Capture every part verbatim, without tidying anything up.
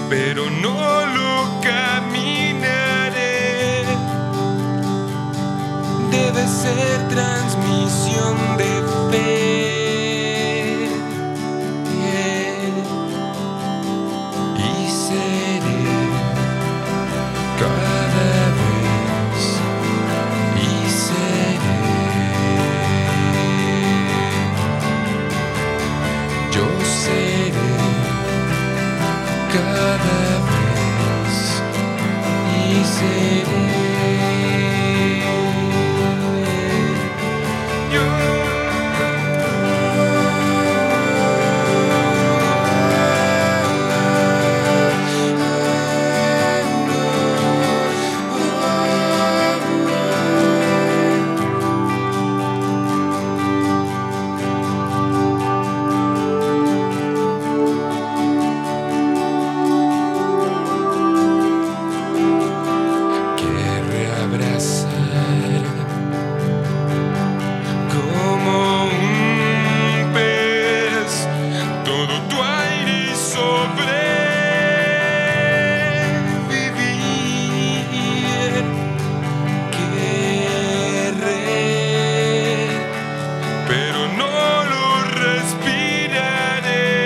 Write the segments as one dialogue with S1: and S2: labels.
S1: pero no lo caminaré. Debe ser transmisión de fe. Y seré cada vez, y seré. Yo seré cada vez, y seré. Como un pez, todo tu aire y sobrevivir. Querré, pero no lo respiraré.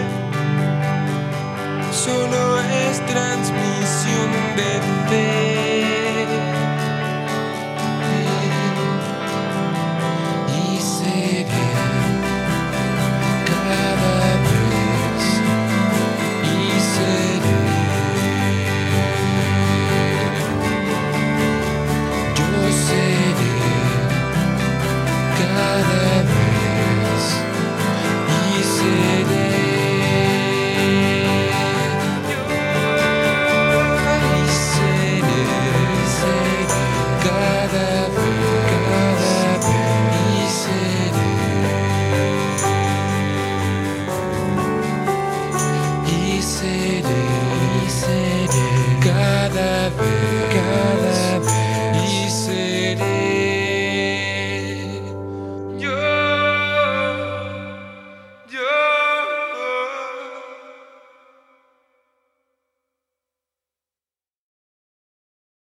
S1: Solo es transmisión de fe. City.